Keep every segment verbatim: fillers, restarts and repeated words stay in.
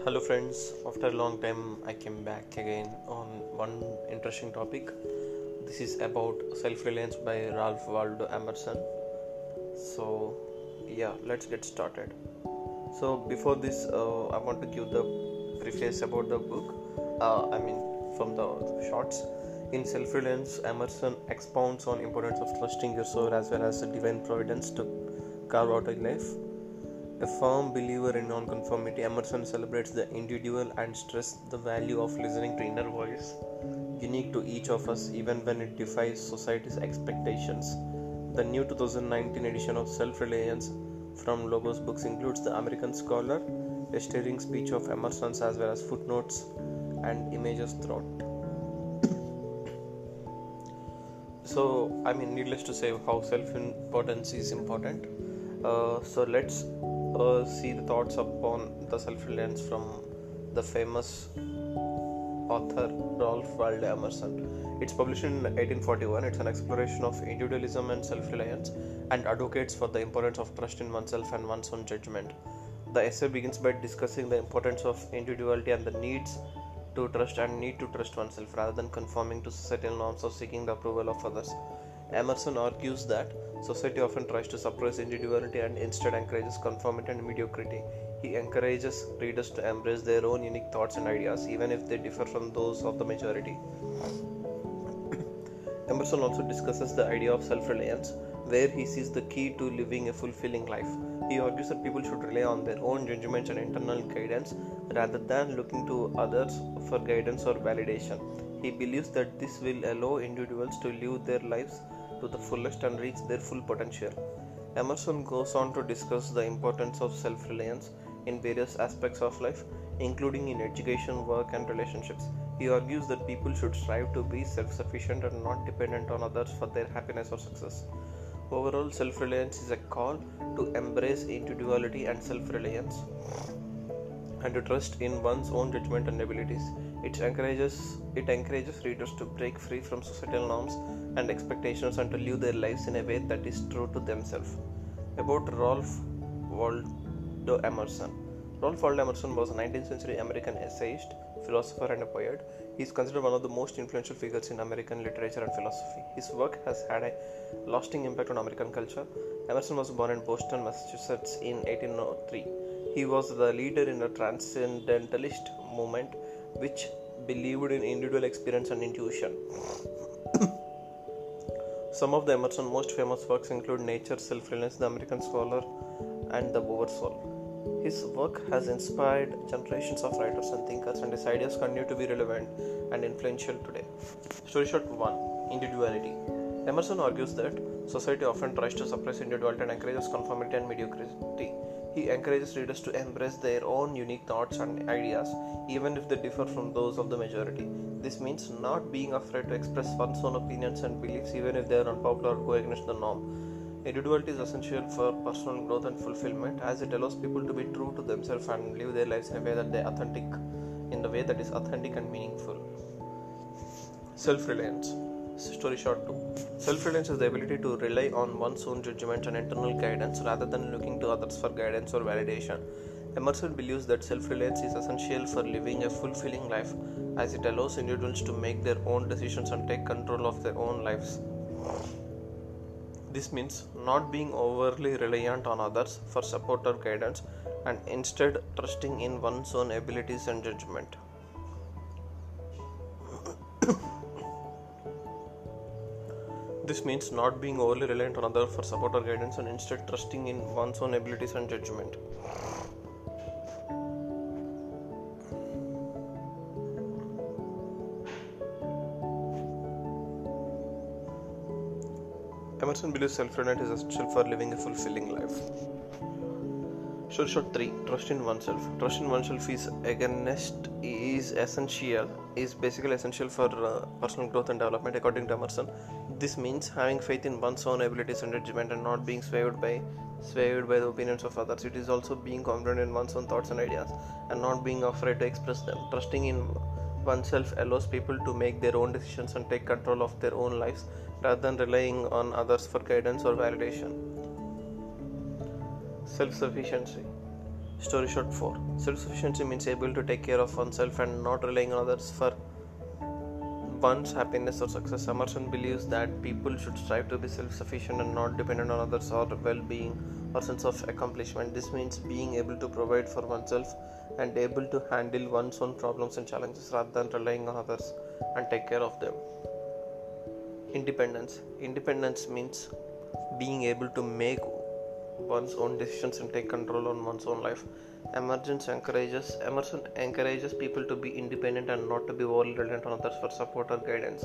Hello, friends. After a long time, I came back again on one interesting topic. This is about Self Reliance by Ralph Waldo Emerson. So, yeah, let's get started. So, before this, uh, I want to give the preface about the book. Uh, I mean, from the shorts. In Self Reliance, Emerson expounds on importance of trusting your soul as well as the divine providence to carve out a life. A firm believer in nonconformity, Emerson celebrates the individual and stresses the value of listening to inner voice, unique to each of us even when it defies society's expectations. The new two thousand nineteen edition of Self-Reliance from Logos Books includes the American Scholar, a stirring speech of Emerson's as well as footnotes and images throughout. So, I mean, needless to say, how self-importance is important. Uh, so let's uh, see the thoughts upon the self-reliance from the famous author Ralph Waldo Emerson. It's published in eighteen forty-one. It's an exploration of individualism and self-reliance and advocates for the importance of trust in oneself and one's own judgment. The essay begins by discussing the importance of individuality and the needs to trust and need to trust oneself rather than conforming to societal norms or seeking the approval of others. Emerson argues that society often tries to suppress individuality and instead encourages conformity and mediocrity. He encourages readers to embrace their own unique thoughts and ideas, even if they differ from those of the majority. Emerson also discusses the idea of self-reliance, where he sees the key to living a fulfilling life. He argues that people should rely on their own judgments and internal guidance rather than looking to others for guidance or validation. He believes that this will allow individuals to live their lives to the fullest and reach their full potential. Emerson goes on to discuss the importance of self-reliance in various aspects of life, including in education, work, and relationships. He argues that people should strive to be self-sufficient and not dependent on others for their happiness or success. Overall, self-reliance is a call to embrace individuality and self-reliance and to trust in one's own judgment and abilities. It encourages it encourages readers to break free from societal norms and expectations and to live their lives in a way that is true to themselves. About Ralph Waldo Emerson. Ralph Waldo Emerson was a nineteenth century American essayist, philosopher, and a poet. He is considered one of the most influential figures in American literature and philosophy. His work has had a lasting impact on American culture. Emerson was born in Boston, Massachusetts in eighteen oh three. He was the leader in the transcendentalist movement, which believed in individual experience and intuition. Some of the Emerson's most famous works include Nature, Self-Reliance, The American Scholar, and The Oversoul. His work has inspired generations of writers and thinkers, and his ideas continue to be relevant and influential today. Story short one. Individuality. Emerson argues that society often tries to suppress individuality and encourages conformity and mediocrity. He encourages readers to embrace their own unique thoughts and ideas, even if they differ from those of the majority. This means not being afraid to express one's own opinions and beliefs, even if they are unpopular or go against the norm. Individuality is essential for personal growth and fulfillment, as it allows people to be true to themselves and live their lives in a way that they authentic, in the way that is authentic and meaningful. Self-reliance. Story short two. Self-reliance is the ability to rely on one's own judgment and internal guidance rather than looking to others for guidance or validation. Emerson believes that self-reliance is essential for living a fulfilling life, as it allows individuals to make their own decisions and take control of their own lives. This means not being overly reliant on others for support or guidance, and instead trusting in one's own abilities and judgment. This means not being overly reliant on others for support or guidance and instead trusting in one's own abilities and judgment. Emerson believes self-reliance is essential for living a fulfilling life. Story short three. Trust in oneself. Trust in oneself is against is essential is basically essential for uh, personal growth and development, according to Emerson. This means having faith in one's own abilities and judgment and not being swayed by swayed by the opinions of others. It is also being confident in one's own thoughts and ideas and not being afraid to express them. Trusting in oneself allows people to make their own decisions and take control of their own lives rather than relying on others for guidance or validation. Self-sufficiency. Story short four. Self-sufficiency means able to take care of oneself and not relying on others for one's happiness or success. Emerson believes that people should strive to be self-sufficient and not dependent on others or well-being or sense of accomplishment. This means being able to provide for oneself and able to handle one's own problems and challenges rather than relying on others and take care of them. Independence. Independence means being able to make one's own decisions and take control on one's own life. Emergence encourages Emerson encourages people to be independent and not to be overly reliant on others for support or guidance.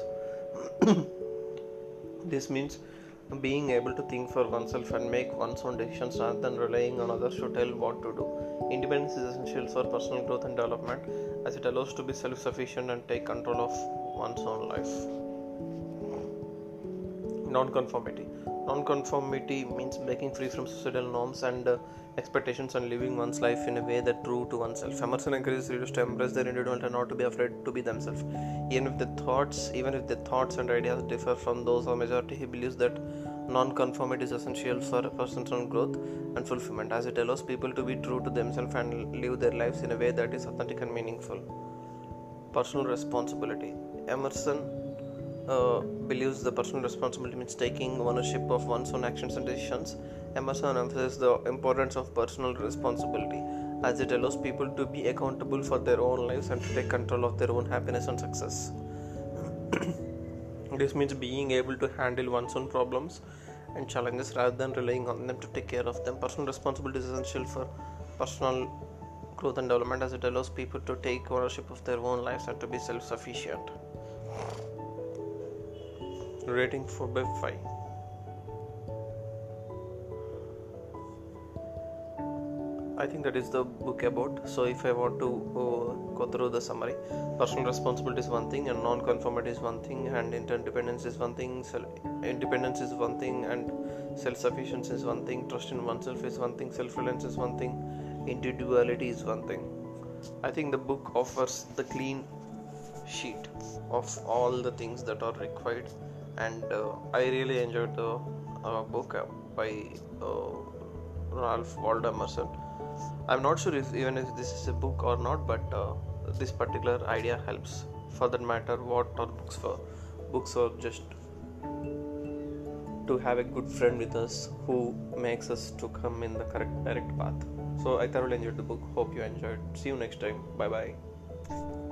This means being able to think for oneself and make one's own decisions rather than relying on others to tell what to do. Independence is essential for personal growth and development as it allows to be self-sufficient and take control of one's own life. Non-conformity. Non-conformity means breaking free from societal norms and uh, expectations and living one's life in a way that true to oneself. Emerson encourages readers to embrace their individuality and not to be afraid to be themselves. Even if the thoughts, even if their thoughts and ideas differ from those of majority, he believes that non-conformity is essential for a person's own growth and fulfillment, as it allows people to be true to themselves and live their lives in a way that is authentic and meaningful. Personal responsibility. Emerson Uh, believes the personal responsibility means taking ownership of one's own actions and decisions. Emerson emphasizes the importance of personal responsibility as it allows people to be accountable for their own lives and to take control of their own happiness and success. This means being able to handle one's own problems and challenges rather than relying on them to take care of them. Personal responsibility is essential for personal growth and development as it allows people to take ownership of their own lives and to be self-sufficient. Rating four by five. I think that is the book about. So if I want to uh, go through the summary, personal responsibility is one thing and non-conformity is one thing and interdependence is one thing, self- independence is one thing and self-sufficiency is one thing, trust in oneself is one thing, self-reliance is one thing, individuality is one thing. I think the book offers the clean sheet of all the things that are required, and uh, I really enjoyed the uh, book uh, by uh, Ralph Waldo Emerson. I'm not sure if even if this is a book or not, but uh, this particular idea helps. For that matter, what are books for? Books are just to have a good friend with us who makes us to come in the correct direct path. So I thoroughly enjoyed the book. Hope you enjoyed. See you next time. Bye bye.